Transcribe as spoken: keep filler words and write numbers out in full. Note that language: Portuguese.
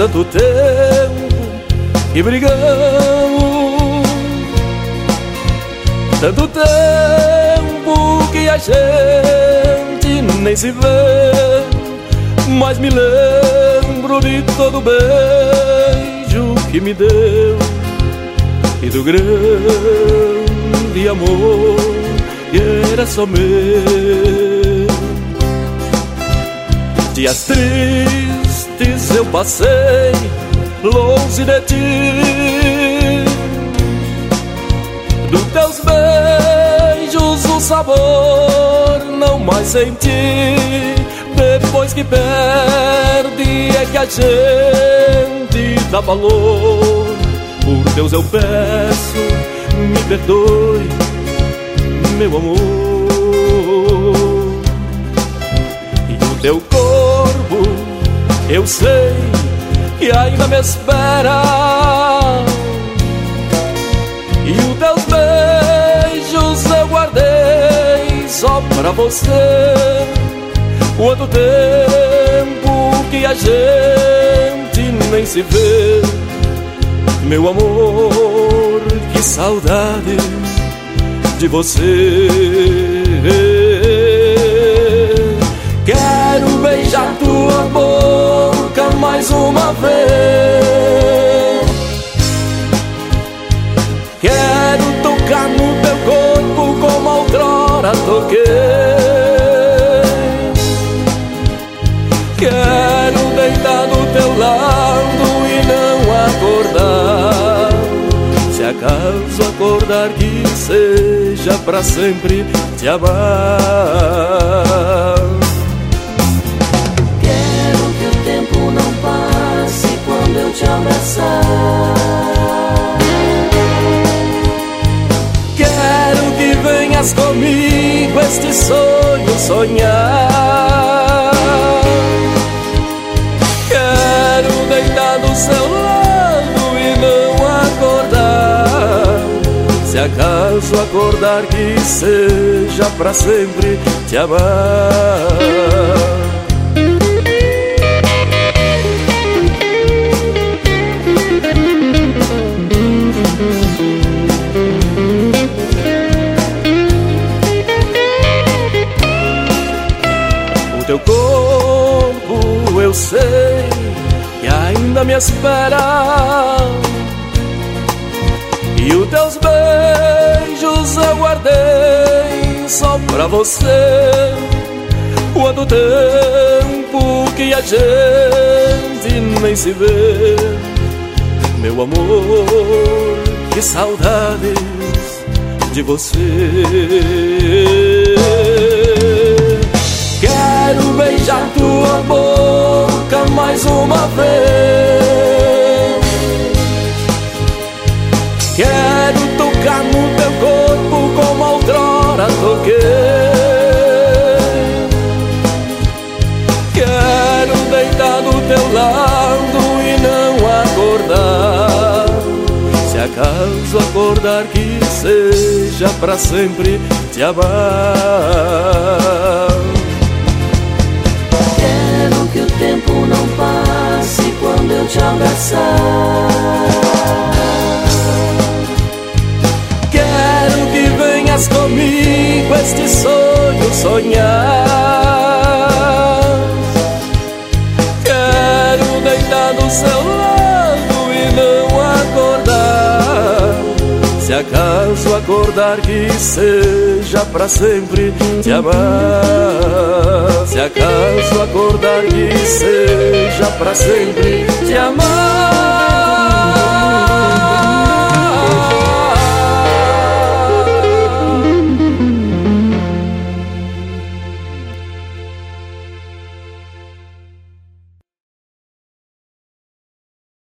tanto tempo que brigamos, tanto tempo que a gente nem se vê, mas me lembro de todo beijo que me deu e do grande amor que era só meu. Dias tristes eu passei longe de ti, dos teus beijos o sabor não mais senti. Depois que perde é que a gente dá valor. Por Deus eu peço, me perdoe, meu amor. E o teu corpo, eu sei que ainda me espera, e os teus beijos eu guardei só pra você. Quanto tempo que a gente nem se vê, meu amor, que saudade de você. Quero beijar tua boca mais uma vez, quero tocar no teu corpo como outrora toquei, quero deitar do teu lado e não acordar. Se acaso acordar, que seja pra sempre te amar. Quero que o tempo não passe quando eu te abraçar. Quero que venhas comigo este sonho sonhar. Quero deitar do seu lado e não acordar. Se acaso acordar, que seja pra sempre te amar. O teu corpo eu sei que ainda me espera, e os teus beijos eu guardei só pra você. Quanto tempo que a gente nem se vê, meu amor, que saudades de você. Quero beijar tua boca mais uma vez, quero tocar no teu corpo como outrora toquei, quero deitar do teu lado e não acordar. Se acaso acordar, que seja pra sempre te amar. Quero que o tempo não passe quando eu te abraçar. Quero que venhas comigo este sonho sonhar. Quero deitar do seu lado e não acordar. Se acaso acordar, que seja pra sempre te amar. Se acaso acordar, que seja pra sempre te amar.